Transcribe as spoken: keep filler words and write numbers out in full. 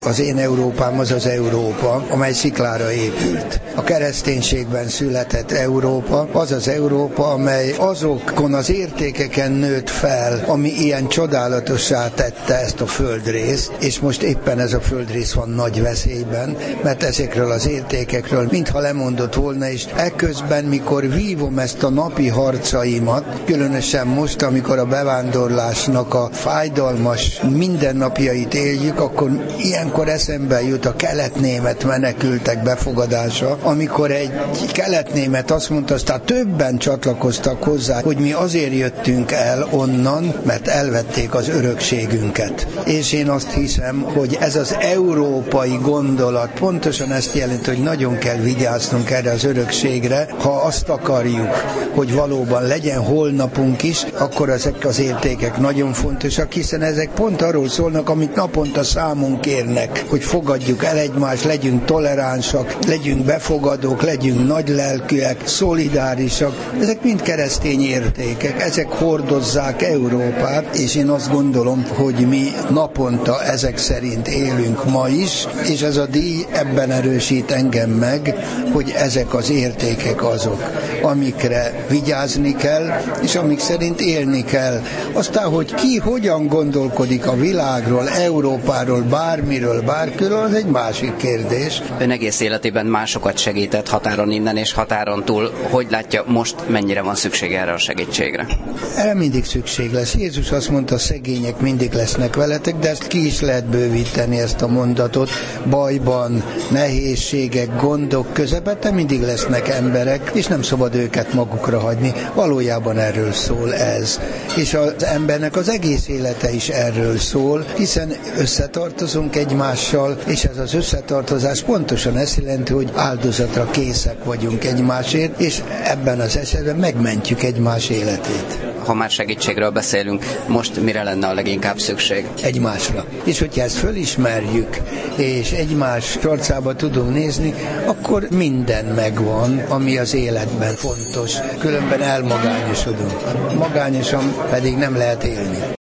Az én Európám az az Európa, amely sziklára épült. A kereszténységben született Európa, az az Európa, amely azokon az értékeken nőtt fel, ami ilyen csodálatossá tette ezt a földrészt, és most éppen ez a földrész van nagy veszélyben, mert ezekről az értékekről mintha lemondott volna, és ekközben, mikor vívom ezt a napi harcaimat, különösen most, amikor a bevándorlásnak a fájdalmas mindennapjait éljük, akkor ilyenkor eszembe jut a keletnémet menekültek befogadása, amikor egy keletnémet azt mondta, aztán többen csatlakoztak hozzá, hogy mi azért jöttünk el onnan, mert elvették az örökségünket. És én azt hiszem, hogy ez az európai gondolat pontosan ezt jelenti, hogy nagyon kell vigyáznunk erre az örökségre. Ha azt akarjuk, hogy valóban legyen holnapunk is, akkor ezek az értékek nagyon fontosak, hiszen ezek pont arról szólnak, amit naponta számon kérnek, hogy fogadjuk el egymást, legyünk toleránsak, legyünk befogadók, legyünk nagylelkűek, szolidárisak. Ezek mind keresztény értékek, ezek hordozzák Európát, és én azt gondolom, hogy mi naponta ezek szerint élünk ma is, és ez a díj ebben erősít engem meg, hogy ezek az értékek azok, amikre vigyázni kell, és amik szerint élni kell. Aztán, hogy ki hogyan gondolkodik a világról, Európáról, bármiről, bárkiről, az egy másik kérdés. Ön egész életében másokat segített határon innen és határon túl. Hogy látja, most mennyire van szükség erre a segítségre? Erre mindig szükség lesz. Jézus azt mondta, szegények mindig lesznek veletek, de ezt ki is lehet bővíteni, ezt a mondatot. Bajban, nehézségek, gondok közepette mindig lesznek emberek, és nem szabad őket magukra hagyni. Valójában erről szól ez. És az embernek az egész élete is erről szól, hiszen összetartozunk egymással, és ez az összetartozás pontosan ezt jelenti, hogy áldozatra készek vagyunk egymásért, és ebben az esetben megmentjük egymás életét. Ha már segítségről beszélünk, most mire lenne a leginkább szükség? Egymásra. És hogyha ezt fölismerjük, és egymás arcába tudunk nézni, akkor minden megvan, ami az életben fontos. Különben elmagányosodunk. Magányosan pedig nem lehet élni.